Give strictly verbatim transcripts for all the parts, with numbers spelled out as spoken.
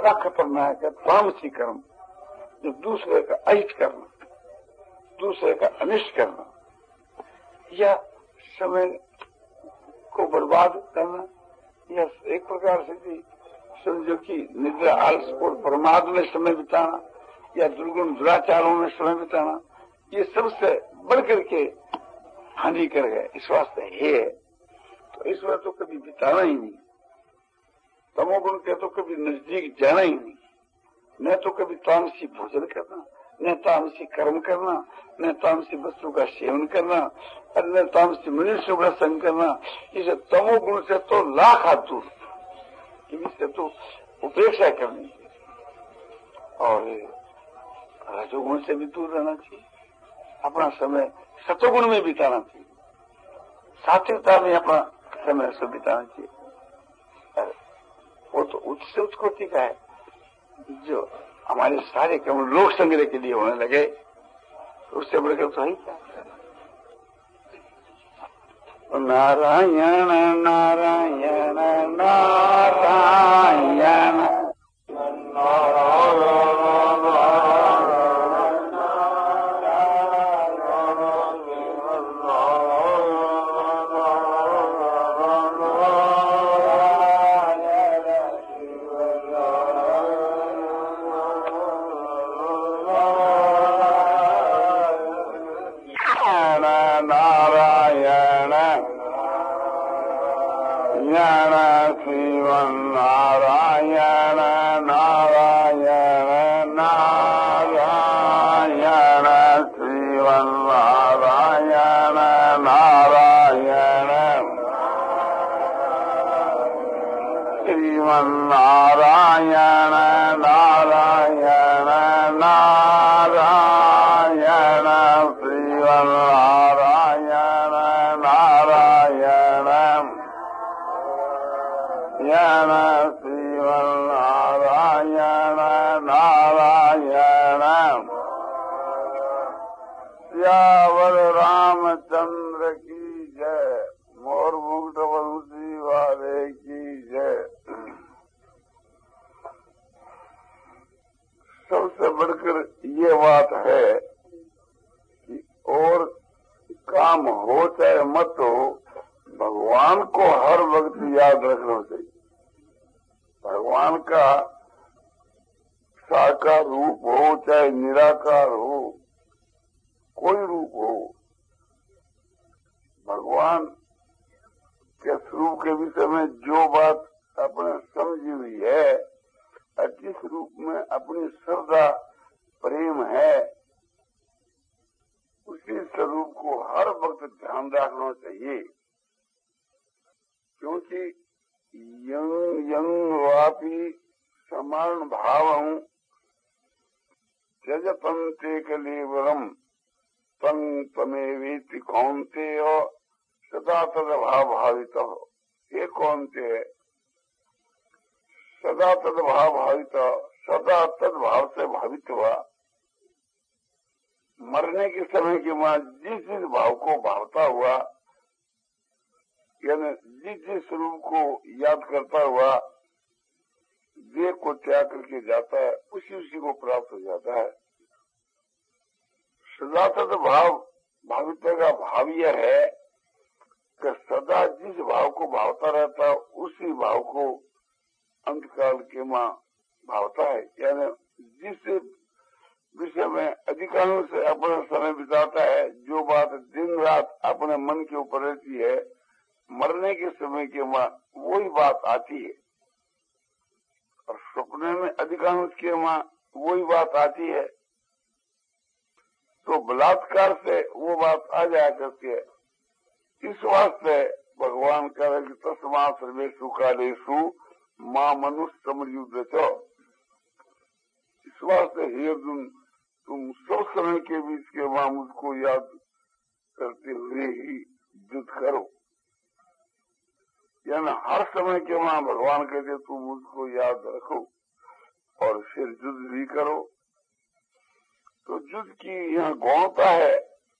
सबका खतरनाक है तामसी कर्म, जो दूसरे का अहित करना, दूसरे का अनिष्ट करना, या समय को बर्बाद करना, या एक प्रकार से भी समझो कि निद्रा, आलस और प्रमाद में समय बिताना, या दुर्गुण दुराचारों में समय बिताना, ये सबसे बढ़कर के हानिकर है। इस वास्ते है तो इस बार तो कभी बिताना ही नहीं। तमोगुण के तो कभी नजदीक जाना ही नहीं, न तो कभी तामसी भोजन करना, न तामसी कर्म करना, न तामसी वस्तु का सेवन करना, और न तामसी मनुष्य का संग करना। इसे तमोगुण से तो लाख हाथ दूर, इससे तो उपेक्षा करनी और रजोगुण से भी दूर रहना चाहिए। अपना समय सतोगुण में बिताना चाहिए, सात्विकता में अपना समय से बिताना चाहिए। वो तो उच्च से उच्च कोटि का है, जो हमारे सारे कर्म लोक संग्रह के लिए होने लगे, उससे बढ़कर तो है क्या। नारायण नारायण नारायण नारायण नारायण नारायण श्रीमन्नारायण नारायण यण श्रीमन्नारायण नारायण। सियावर रामचंद्र की जय, मोर मुकुट वंशी वाले की जय। सबसे बढ़कर ये बात है कि और काम हो चाहे मत हो, भगवान को हर वक्त याद रखना चाहिए। भगवान का साकार रूप हो चाहे निराकार हो, कोई रूप हो, भगवान के स्वरूप के विषय में जो बात अपने समझी हुई है, जिस रूप में अपनी श्रद्धा प्रेम है, उसी स्वरूप को हर वक्त ध्यान रखना चाहिए। क्योंकि यंग यंग वापी समान भावं त्यजपन्ते कलेवरम तंग तमेवेति कौन्तेय सदा तदभाव भावित। ये कौनते है? सदा तदभाव भावित, सदा तदभाव से भावित हुआ। मरने के समय के बाद जिस जिस भाव को भावता हुआ, यानी जिस जिस स्वरूप को याद करता हुआ देह को त्याग करके जाता है, उसी उसी को प्राप्त हो जाता है। सदा तदभाव भावित्व का भाव यह है कि सदा जिस भाव को भावता रहता है, उसी भाव को अंतकाल के मां भावता है। यानी जिस विषय में अधिकांश से अपना समय बिताता है, जो बात दिन रात अपने मन के ऊपर रहती है, मरने के समय के मां वही बात आती है। और सपने में अधिकांश के मां वही बात आती है। तो बलात्कार से वो बात आ जाया करती है। इस वास्ते भगवान कह रहे कि तस्मा सर्वेषु कालेषु मां मनुष्य समरयुद्ध चो। इस वास्ते हे अर्जुन, तुम सब समय के बीच के मां मुझको याद करते हुए ही युद्ध करो। यानी हर समय के मां भगवान कहते तुम मुझको याद रखो और फिर युद्ध भी करो। तो युद्ध की यहाँ गौणता है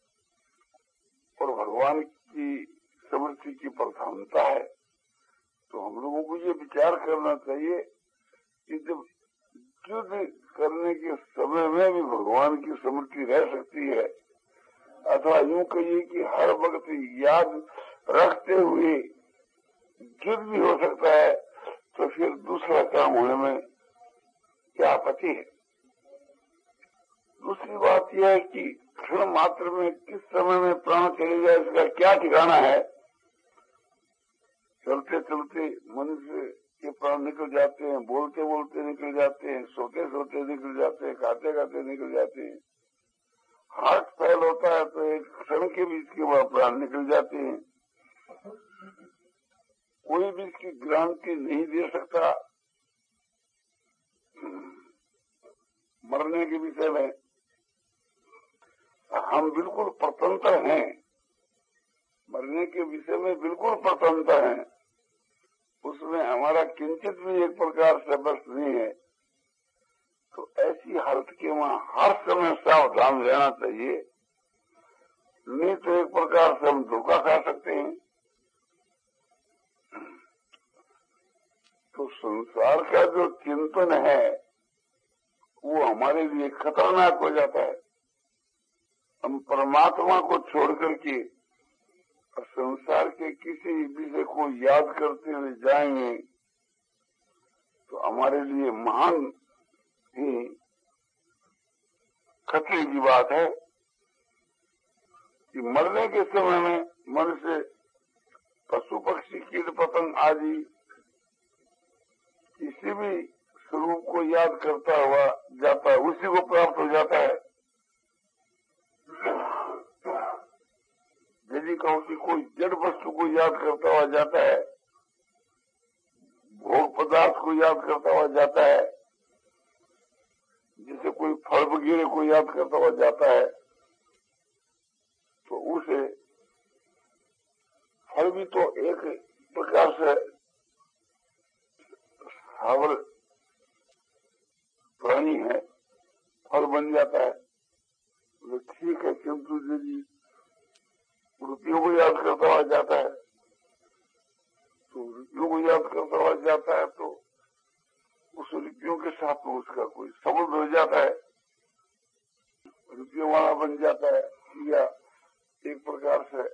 और भगवान की समृद्धि की प्रधानता है। तो हम लोगों को ये विचार करना चाहिए कि जब युद्ध करने के समय में भी भगवान की स्मृति रह सकती है, अथवा यूं कहिए कि हर वक्त याद रखते हुए युद्ध भी हो सकता है, तो फिर दूसरा काम होने में क्या आपत्ति है। दूसरी बात यह है कि क्षण मात्र में किस समय में प्राण चले जाए इसका क्या ठिकाना है। चलते चलते मनुष्य के प्राण निकल जाते हैं, बोलते बोलते निकल जाते हैं, सोते सोते निकल जाते हैं, खाते खाते निकल जाते हैं। हार्ट फेल होता है तो एक क्षण के बीच के बाद प्राण निकल जाते हैं। कोई भी इसकी गारंटी नहीं दे सकता मरने के विषय में। हम बिल्कुल स्वतंत्र हैं, मरने के विषय में बिल्कुल स्वतंत्र हैं, उसमें हमारा किंचित भी एक प्रकार से बस नहीं है। तो ऐसी हालत के वहां हर समय सावधान रहना चाहिए, नहीं तो एक प्रकार से हम धोखा खा सकते हैं। तो संसार का जो चिंतन है वो हमारे लिए खतरनाक हो जाता है। हम परमात्मा को छोड़ करके संसार के किसी विषय को याद करते हुए जाएंगे तो हमारे लिए महान ही खतरे की बात है कि मरने के समय में मनुष्य पशु पक्षी कीट पतंग आदि किसी भी स्वरूप को याद करता हुआ जाता है, उसी को प्राप्त हो जाता है। यदि कहो कि कोई जड़ वस्तु को याद करता हुआ जाता है, भोग पदार्थ को याद करता हुआ जाता है, जैसे कोई फल वगैरह को याद करता हुआ जाता है, तो उसे फल भी तो एक प्रकार से स्थावर प्राणी है, फल बन जाता है। तो ठीक है, किंतु यदि रुपयों को याद करता हुआ जाता है तो रुपयों को याद करता हुआ जाता है तो उस रुपयों के साथ में उसका कोई संबंध हो जाता है, रुपयों वाला बन जाता है या एक प्रकार से।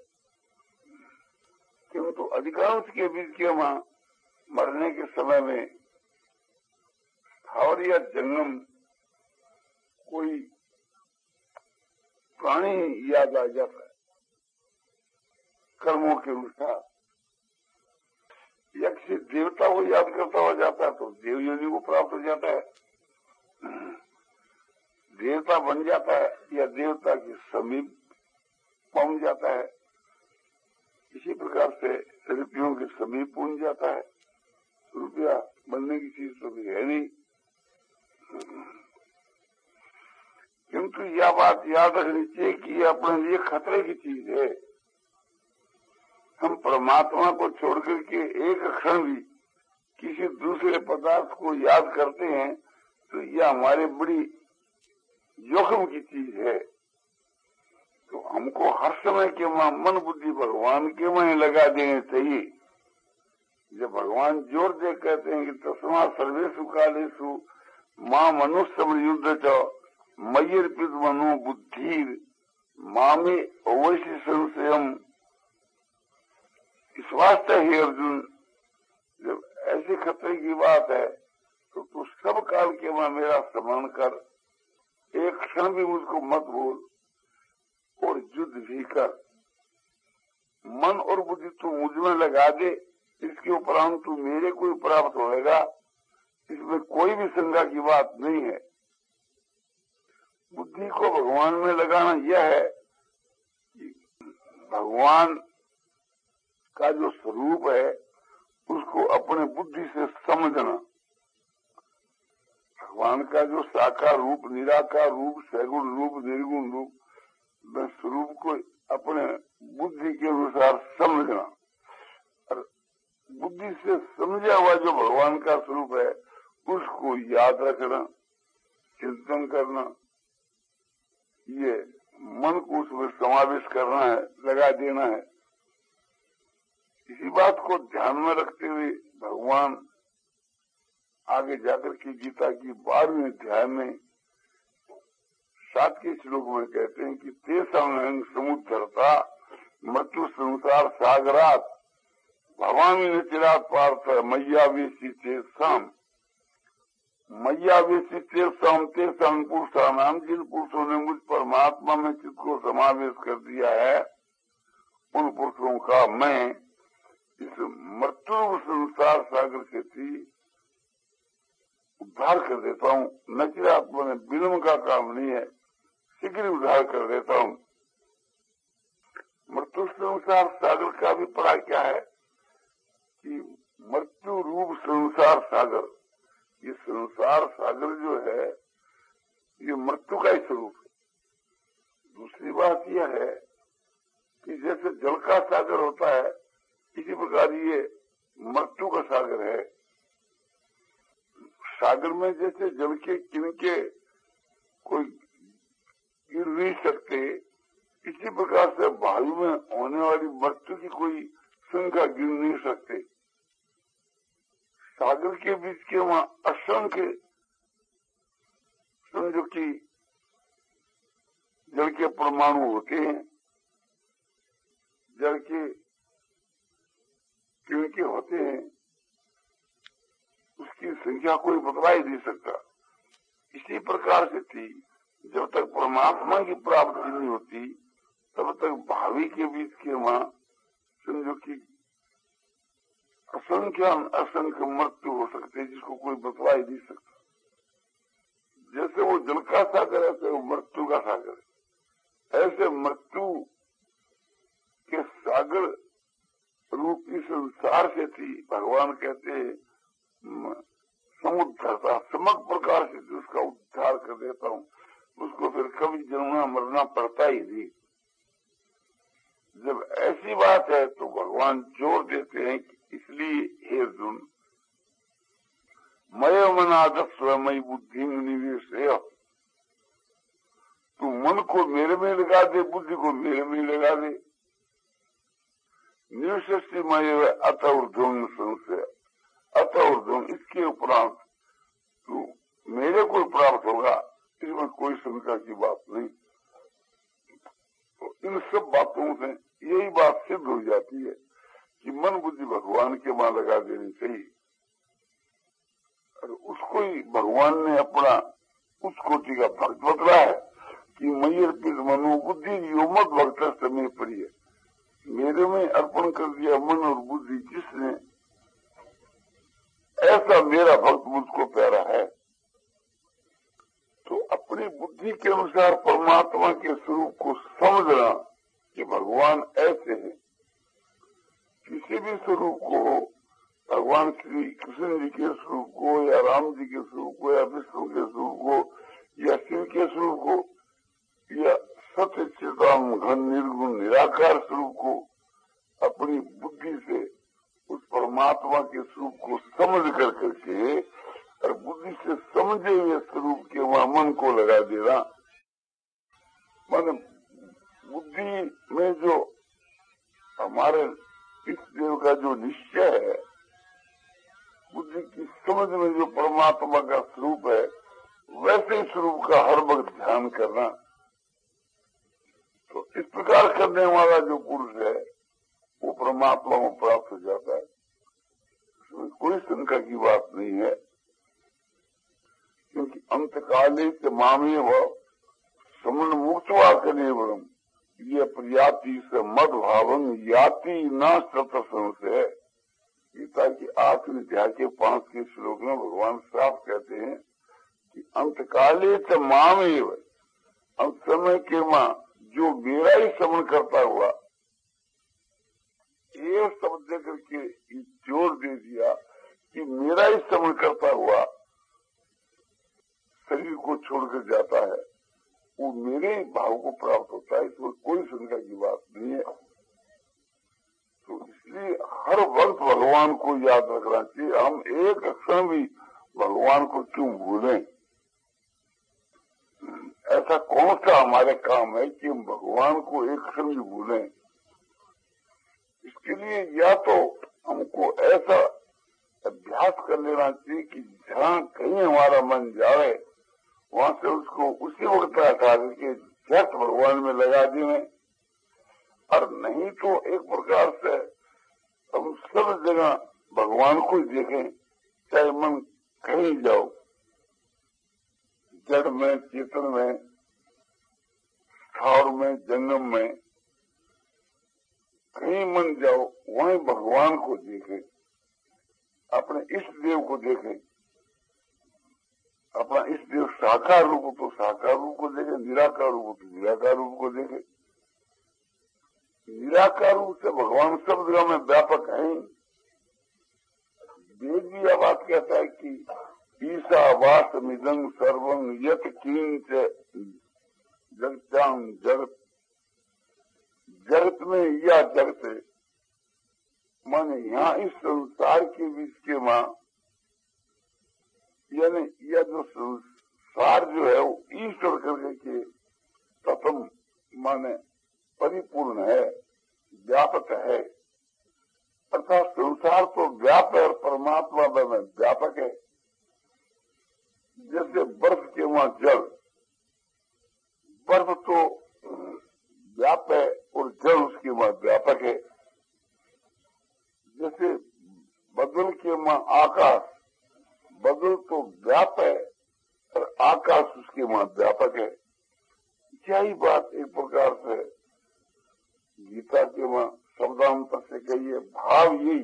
किंतु अधिकांश के बीच के वहां मरने के समय में स्थावर या जंगम कोई प्राणी याद आ जाता है कर्मों के अनुसार। यक्ष देवता को याद करता हुआ जाता है तो देव योनि को प्राप्त हो जाता है, देवता बन जाता है या देवता के समीप पहुंच जाता है। इसी प्रकार से रुपयों के समीप पहुंच जाता है। रुपया बनने की चीज तो भी है नहीं, किंतु यह बात याद रखनी चाहिए कि यह अपने लिए खतरे की चीज है। हम परमात्मा को छोड़ करके एक क्षण भी किसी दूसरे पदार्थ को याद करते हैं तो यह हमारे बड़ी जोखिम की चीज है। तो हमको हर समय के वहां मन बुद्धि भगवान के वहीं लगा देने चाहिए। जब भगवान जोर दे कहते हैं कि तस्मा सर्वेषु कालेषु मां मनुष्य युद्ध च मय्यर्पित मनो बुद्धि मामे अवश्य संशयम, इस वास्ते ही अर्जुन जब ऐसी खतरे की बात है तो तू सब काल के वहां मेरा स्मरण कर, एक क्षण भी मुझको मत भूल और युद्ध भी कर। मन और बुद्धि तू मुझ में लगा दे, इसके उपरांत तू मेरे को प्राप्त होएगा, इसमें कोई भी शंका की बात नहीं है। बुद्धि को भगवान में लगाना यह है कि भगवान का जो स्वरूप है उसको अपने बुद्धि से समझना। भगवान का जो साकार रूप, निराकार रूप, सगुण रूप, निर्गुण रूप, वह स्वरूप को अपने बुद्धि के अनुसार समझना और बुद्धि से समझा हुआ जो भगवान का स्वरूप है उसको याद रखना, चिंतन करना, ये मन को उसमें समावेश करना है, लगा देना है। इसी बात को ध्यान में रखते हुए भगवान आगे जाकर के गीता की बारहवें अध्याय में सात के श्लोक में कहते हैं कि तेषां समुद्धरता मृत्यु संसार सागरात भवामी न चिरात पार्थ मैयावेशी तेषाम मैयावेशी तेषाम तेषां पुरुषाणाम, जिन पुरुषों ने मुझ परमात्मा में चित्त को समावेश कर दिया है उन पुरुषों का मैं इस मृत्यु संसार सागर से थी उद्धार कर देता हूँ। नचिरात्मा ने विलम्ब का काम नहीं है, शीघ्र उद्धार कर देता हूँ। मृत्यु संसार सागर का भी पता क्या है कि मृत्यु रूप संसार सागर, ये संसार सागर जो है ये मृत्यु का ही स्वरूप है। दूसरी बात यह है कि जैसे जल का सागर होता है इसी प्रकार ये मृत्यु का सागर है। सागर में जैसे जल के किनके कोई गिर नहीं सकते, इसी प्रकार से वायु में होने वाली मृत्यु की कोई संख्या गिर नहीं सकते। सागर के बीच के वहां असंख्य समझो कि जल के परमाणु होते हैं, जल के किनके होते हैं, उसकी संख्या कोई बतला ही नहीं सकता। इसी प्रकार से थी, जब तक परमात्मा की प्राप्ति नहीं होती तब तक भावी के बीच के वहां समझो कि असंख्य असंख्य मृत्यु हो सकते हैं जिसको कोई बतला ही नहीं सकता। जैसे वो जल का सागर है ऐसे वो मृत्यु का सागर है। ऐसे मृत्यु के सागर रूपी संसार से थी भगवान कहते हैं समुद्धरता, समग्र प्रकार से उसका उद्धार कर देता हूँ, उसको फिर कभी जन्मना मरना पड़ता ही नहीं। जब ऐसी बात है तो भगवान जोर देते हैं कि इसलिए हे अर्जुन मय मनादत स्वयं बुद्धि में निवेश है, तू मन को मेरे में लगा दे, बुद्धि को मेरे में लगा दे। निवृत्ति मय अत ऊर्ध्वं संशय, अत ऊर्ध्वं इसके उपरांत तू मेरे को प्राप्त होगा, इसमें कोई शंका की बात नहीं। तो इन सब बातों से यही बात सिद्ध हो जाती है कि मन बुद्धि भगवान के वहां लगा देनी चाहिए और उसको ही भगवान ने अपना उस कोटि का भक्त बतला है कि मई अर्पित मनो बुद्धि यो मत भक्त समय प्रिय, मेरे में अर्पण कर दिया मन और बुद्धि जिसने, ऐसा मेरा भक्त मुझको प्यारा है। तो अपनी बुद्धि के अनुसार परमात्मा के स्वरूप को समझना कि भगवान ऐसे हैं। किसी भी स्वरूप को, भगवान श्री कृष्ण जी के स्वरूप को या राम जी के स्वरूप को या विष्णु के स्वरूप को या शिव के स्वरूप को या सत्य चिदानंद घन निर्गुण निराकार स्वरूप को अपनी बुद्धि से उस परमात्मा के स्वरूप को समझ कर करके और बुद्धि से समझे हुए स्वरूप के वहां मन को लगा देना। माने बुद्धि में जो हमारे इस देव का जो निश्चय है, बुद्धि की समझ में जो परमात्मा का स्वरूप है, वैसे स्वरूप का हर वक्त ध्यान करना। तो इस प्रकार करने वाला जो पुरुष है वो परमात्मा को प्राप्त हो जाता है, इसमें कोई शंका की बात नहीं है। क्योंकि अंतकाले से मामे व समन मुक्तवा कलेवरम ये प्रयाति से मद भावन याति न सत संशय। गीता की आखिरी अध्याय के पांच के श्लोक में भगवान साफ कहते हैं कि अंतकाले से मामेव, अंत समय के मां जो मेरा ही श्रवण करता हुआ, ये शब्द देकर के जोर दे दिया कि मेरा ही श्रवण करता हुआ शरीर को छोड़कर जाता है, वो मेरे भाव को प्राप्त होता है, इसमें कोई शंका की बात नहीं है। तो इसलिए हर वक्त भगवान को याद रखना चाहिए। हम एक क्षण भी भगवान को क्यों भूलें? ऐसा कौन सा हमारे काम है कि हम भगवान को एक क्षण भी भूलें? इसके लिए या तो हमको ऐसा अभ्यास कर लेना चाहिए कि जहाँ कहीं हमारा मन जाए वहां से उसको उसी वक्त हटा करके झट भगवान में लगा दें, और नहीं तो एक प्रकार से हम सब जगह भगवान को ही देखें, चाहे मन कहीं जाओ, जड़ में, चेतन में, स्थावर में, जंगम में, कहीं मन जाओ वहीं भगवान को देखें, अपने इष्ट देव को देखें, अपना इष्ट देव साकार रूप तो साकार रूप को देखें, निराकार रूप तो निराकार रूप को देखें। निराकार रूप से भगवान सब जगह में व्यापक है। वेद भी यह बात कहता है कि ईसा वास मिदंग सर्वं यत किंच जगतां जगत, जगत में यह जगत है, माने यहाँ इस संसार के बीच के माँ, यानी यह जो संसार जो है वो ईश्वर करके के प्रथम माने परिपूर्ण है, व्यापक है, अर्थात संसार तो व्याप है और परमात्मा में व्यापक है। जैसे बर्फ के वहां जल, बर्फ तो व्याप है और जल उसके वहां व्यापक है। जैसे बदल के वहां आकाश, बदल तो व्याप है और आकाश उसके वहां व्यापक है। यही बात एक प्रकार से गीता के वहां शब्दांतर से कहिए, भाव यही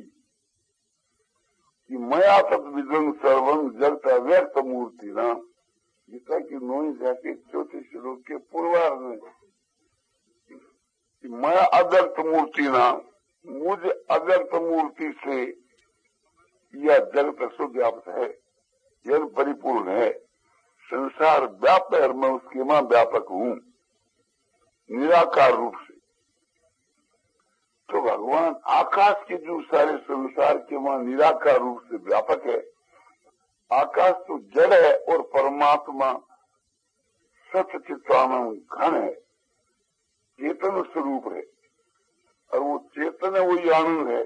कि मया तत् विदं सर्वं जगत अव्यक्त मूर्ति ना, गीता की नौवीं जाके चौथे श्लोक के पूर्वार्ध में कि मैं अव्यक्त मूर्ति ना, मुझ अव्यक्त मूर्ति से यह जगत सुव्याप्त है, यह परिपूर्ण है। संसार व्याप्त है और मैं उसके मां व्यापक हूँ निराकार रूप से। तो भगवान आकाश के जो सारे संसार के मां निराकार रूप से व्यापक है। आकाश तो जड़ है और परमात्मा सच्चिदानंद घन है, चेतन स्वरूप है, और वो चेतन है, वही आनंद है।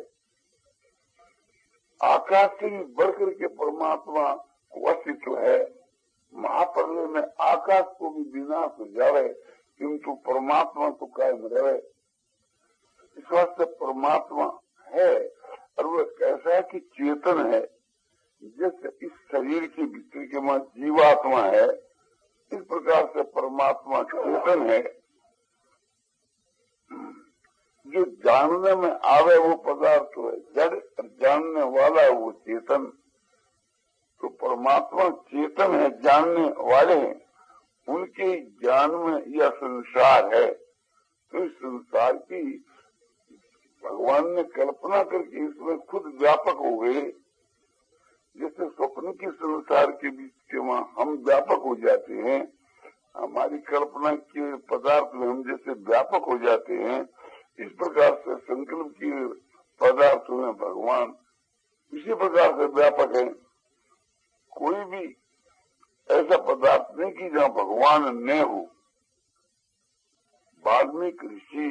आकाश से भी बढ़कर के परमात्मा को अस्तित्व है। महाप्रलय में आकाश को भी विनाश हो जावे किंतु परमात्मा तो कायम रहे। इस वास्ते परमात्मा है और वह कैसा है कि चेतन है। जैसे इस शरीर के भीतर के मां जीवात्मा है, इस प्रकार से परमात्मा चेतन है। जो जानने में आवे वो पदार्थ है जड़, और जानने वाला है वो चेतन। तो परमात्मा चेतन है, जानने वाले हैं, उनके ज्ञान में यह संसार है। तो इस संसार की भगवान ने कल्पना करके इसमें खुद व्यापक हो गए। जैसे स्वप्न के संसार के बीच के वहां हम व्यापक हो जाते हैं, हमारी कल्पना के पदार्थ में हम जैसे व्यापक हो जाते हैं, इस प्रकार से संकल्प के पदार्थों में भगवान इसी प्रकार से व्यापक है। कोई भी ऐसा पदार्थ नहीं कि जहाँ भगवान न हो। वाल्मीकि ऋषि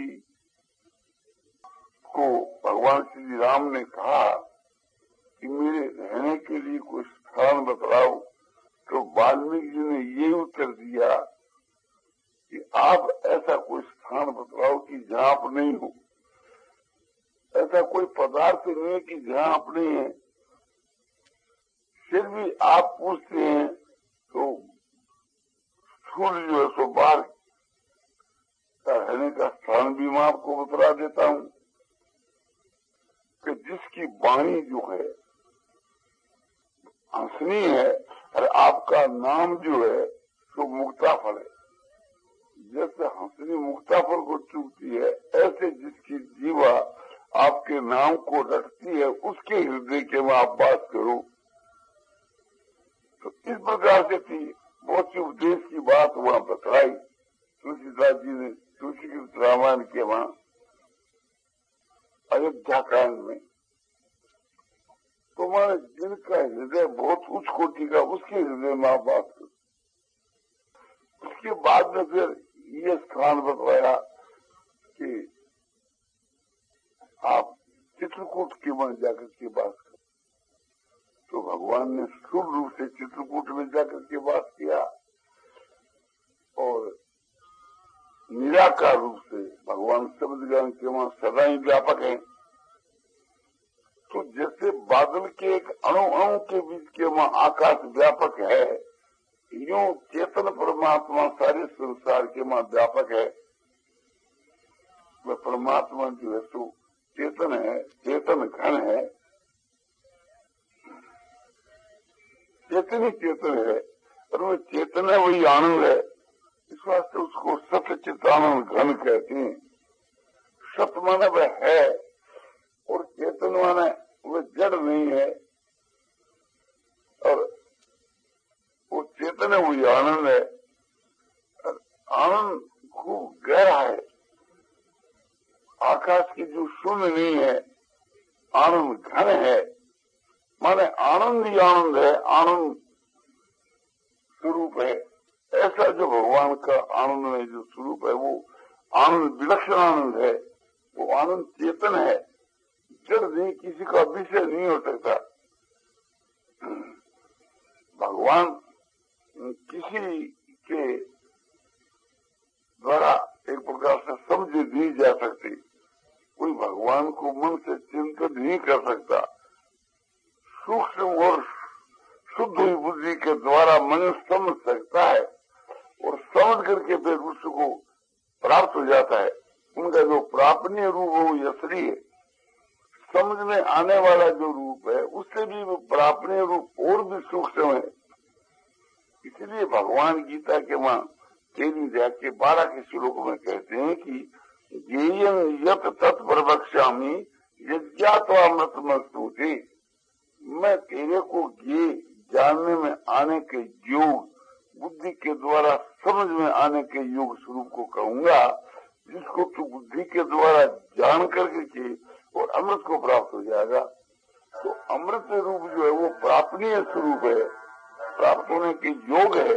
को भगवान श्री राम ने कहा कि मेरे रहने के लिए कोई स्थान बतलाओ, तो वाल्मीकि जी ने ये उत्तर दिया कि आप ऐसा कोई स्थान बतलाओ कि जहाँ आप नहीं हो। ऐसा कोई पदार्थ नहीं है कि जहाँ आप नहीं है। फिर भी आप पूछते हैं तो सूर्य जो है सो बाहर का रहने का स्थान भी मैं आपको बतला देता हूँ कि जिसकी वाणी जो है हंसनी है और आपका नाम जो है तो मुक्ताफल है। जैसे हंसनी मुक्ताफल को चूकती है, ऐसे जिसकी जीवा आपके नाम को रटती है उसके हृदय के में आप बात करो। तो इस प्रकार से थी बहुत सी उपदेश की बात वहां बतलाई तुलसीदास जी ने तुलसी के रामायण के वहां अयोध्या कांड में। तो माने जिनका हृदय बहुत उच्च कोटि का, उसके हृदय में आप बात करो। उसके बाद में फिर ये स्थान बतलाया कि आप चित्रकूट के मन जाकर के बात करो। तो भगवान ने स्थूल रूप से चित्रकूट में जाकर के वास किया और निराकार रूप से भगवान शब्द ज्ञान के वहां सदा ही व्यापक है। तो जैसे बादल के एक अणु अणु के बीच के वहां आकाश व्यापक है, यूं चेतन परमात्मा सारे संसार के वहां व्यापक है। वह परमात्मा जो है तो चेतन है, चेतन घन है, चेतन ही चेतन है और वो चेतन है वही आनंद है। इस वास्ते उसको सत चित आनंद घन कहते हैं। सत माने वह है और चेतन माने वह जड़ नहीं है, और वो चेतन है वही आनंद है। और आनंद खूब गहरा है, आकाश की जो शून्य नहीं है, आनंद घन है, माने आनंद ही आनंद है, आनंद स्वरूप है। ऐसा जो भगवान का आनंद में जो स्वरूप है वो आनंद विलक्षण आनंद है, वो आनंद चेतन है, जड़ नहीं, किसी का विषय नहीं हो सकता। भगवान किसी के द्वारा एक प्रकार से समझे नहीं जा सकती, कोई भगवान को मन से चिंतन नहीं कर सकता। सूक्ष्म और शुद्ध हुई बुद्धि के द्वारा मन समझ सकता है और समझ करके फिर उसको प्राप्त हो जाता है। उनका जो प्रापणीय रूप है वो असली है, समझ में आने वाला जो रूप है उससे भी वो प्रापणीय रूप और भी सूक्ष्म है। इसलिए भगवान गीता के वहां तेरहवीं अध्याय के बारह के श्लोक में कहते हैं कि ज्ञेयं यत् तत् प्रवक्ष्यामि यज्ञात्वा अमृतमस्तुते। मैं तेरे को ये जानने में आने के योग, बुद्धि के द्वारा समझ में आने के योग स्वरूप को कहूंगा, जिसको तू बुद्धि के द्वारा जान करके के और अमृत को प्राप्त हो जाएगा। तो अमृत रूप जो है वो प्रापणीय स्वरूप है, प्राप्त होने के योग है।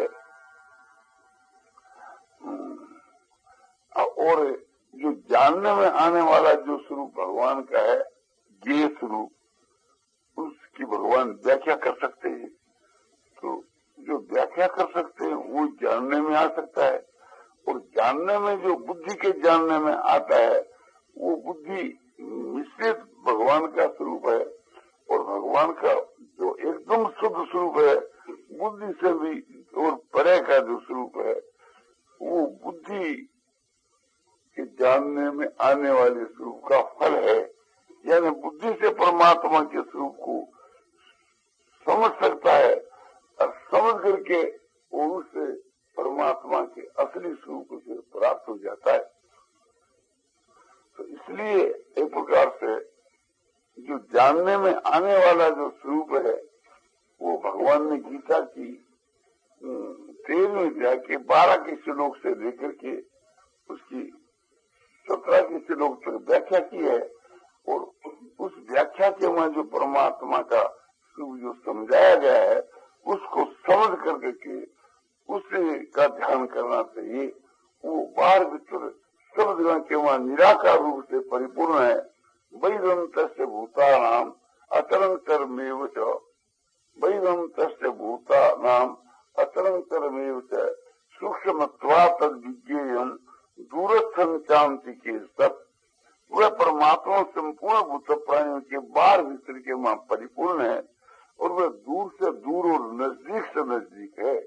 और जो जानने में आने वाला जो स्वरूप भगवान का है, ये स्वरूप, उसकी भगवान व्याख्या कर सकते हैं। तो जो व्याख्या कर सकते हैं वो जानने में आ सकता है, और जानने में जो बुद्धि के जानने में आता है वो बुद्धि मिश्रित भगवान का स्वरूप है। और भगवान का जो एकदम शुद्ध स्वरूप है, बुद्धि से भी और परे का जो स्वरूप है, वो बुद्धि के जानने में आने वाले स्वरूप का फल है। यानी बुद्धि से परमात्मा के स्वरूप को समझ सकता है और समझ करके वो उससे परमात्मा के असली स्वरूप से प्राप्त हो जाता है। तो इसलिए एक प्रकार से जो जानने में आने वाला जो स्वरूप है वो भगवान ने गीता की तेरहवीं अध्याय के बारह के श्लोक से लेकर के उसकी सत्रह के श्लोक तक व्याख्या की है। और उस व्याख्या के वहां जो परमात्मा का स्वरूप जो समझाया गया है उसको समझ करके के उसे का ध्यान करना चाहिए। वो बाहर भीतर सब जगह के वहां निराकार रूप से परिपूर्ण है। वैदंत भूतानाम अतरंतरमेव च, वैदंत भूतानाम अतरंतरमेव च सूक्ष्मत्वा तद विज्ञेयम् दूरस्थं चांति के सत। वह परमात्मा संपूर्ण भूत प्राणियों के बाहर भीतर के वहां परिपूर्ण है और वह दूर से दूर और नजदीक से नजदीक है।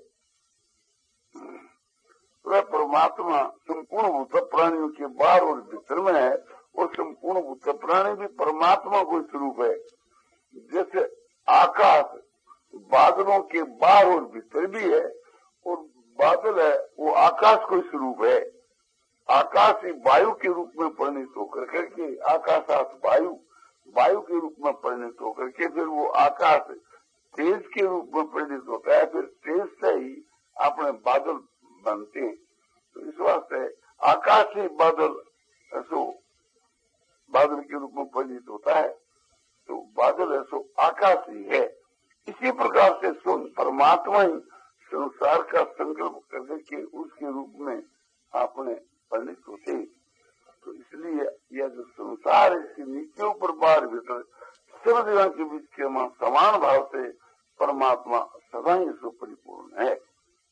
वह परमात्मा संपूर्ण भूत प्राणियों के बाहर और भीतर में है और संपूर्ण भूत प्राणी भी परमात्मा को स्वरूप है। जैसे आकाश बादलों के बाहर और भीतर भी है और बादल है वो आकाश को स्वरूप है। आकाश ही वायु के रूप में परिणित होकर करके आकाशात वायु, वायु के रूप में परिणित होकर के फिर वो आकाश तेज के रूप में परिणित होता है, फिर तेज से ही अपने बादल बनते हैं। तो इस वास्ते आकाश ही बादल ऐसो बादल के रूप में परिणित होता है। तो बादल ऐसो आकाश ही है। इसी प्रकार से परमात्मा ही संसार का संकल्प करके उसके रूप में आपने परिणित होते। तो इसलिए यह जो संसार है इसके नीचे ऊपर बाहर भीतर सर्वदेवा के बीच के समान भाव से परमात्मा सदा ही सुपरिपूर्ण है।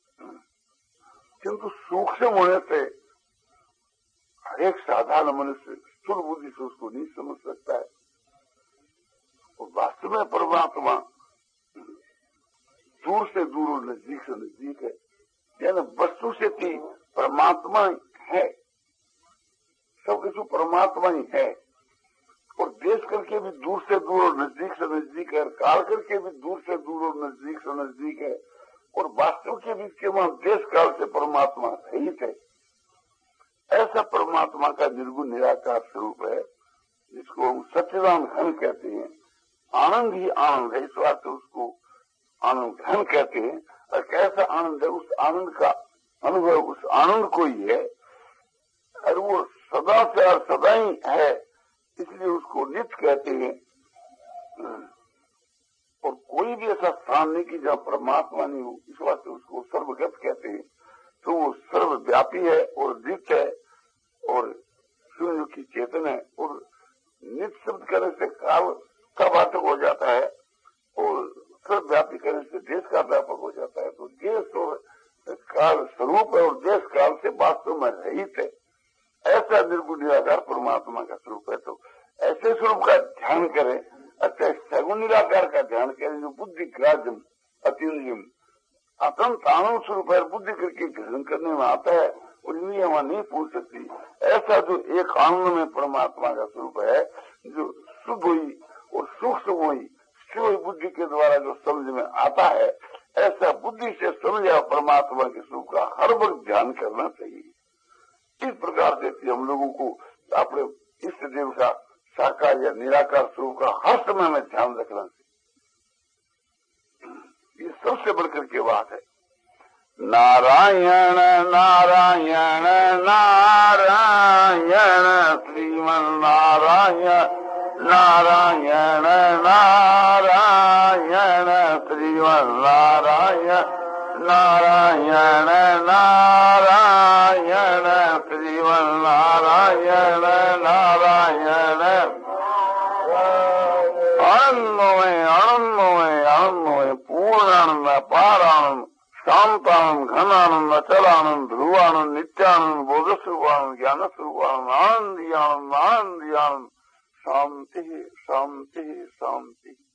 किंतु सूक्ष्म होने से एक साधारण मनुष्य स्थूल बुद्धि से उसको नहीं समझ सकता है। और वास्तव में परमात्मा दूर से दूर और नजदीक से नजदीक है, यानी वस्तु से थी परमात्मा है, सब कुछ परमात्मा ही है। और देश करके भी दूर से दूर और नजदीक से नजदीक है, काल करके भी दूर से दूर और नजदीक से नजदीक है, और वास्तव के बीच के वहां देश काल से परमात्मा रहित है। ऐसा परमात्मा का निर्गुण निराकार स्वरूप है, जिसको हम सच्चिदानंद घन कहते हैं। आनंद ही आनंद है, इस बात से उसको आनंद घन कहते हैं। और कैसा आनंद है, उस आनंद का अनुभव उस आनंद को ही है, और वो सदा से और सदा ही है, इसलिए उसको नित्य कहते हैं। और कोई भी ऐसा स्थान नहीं कि जहाँ परमात्मा नहीं हो, इस बात से उसको सर्वगत कहते हैं। तो वो सर्वव्यापी है और नित्य है और शून्य की चेतन है। और नित्य शब्द करने से काल का वाचक हो जाता है और सर्वव्यापी करने से देश का व्यापक हो जाता है। तो देश और काल स्वरूप है और देश काल से वास्तव में रहित है। ऐसा निर्गुण निराकार परमात्मा का स्वरूप है। तो ऐसे स्वरूप का ध्यान करें, अच्छा सगुण निराकार का ध्यान करें, जो बुद्धि ग्राह्यम अतीन्द्रियम अत्यंत आनंद स्वरूप है, बुद्धि करके ग्रहण करने में आता है और इंद्रियां वहां नहीं पूछ सकती। ऐसा जो एक आनंद में परमात्मा का स्वरूप है, जो शुद्ध हुई और सूक्ष्म हुई स्थिर बुद्धि के द्वारा जो समझ में आता है, ऐसा बुद्धि से समझा परमात्मा के स्वरूप का हर वक्त ध्यान करना चाहिए। इस प्रकार से हम लोगों को अपने इष्ट देव का साकार या निराकार स्वरूप का हर समय में ध्यान रखना चाहिए। ये सबसे बढ़कर के बात है। नारायण नारायण नारायण श्रीमन नारायण नारायण नारायण श्रीमन नारायण नारायण नारायण श्रीमन नारायण नारायण आनंदमय आनंदमय आनंदमय पूर्ण आनंद अपार आनंद शांतानंद घनानंद अचलानंद ध्रुवानंद नित्यानंद बोध स्वरूपानंद ज्ञान स्वरूपानंद आनंदी आनंद आनंदी आनंद शांति शांति शांति।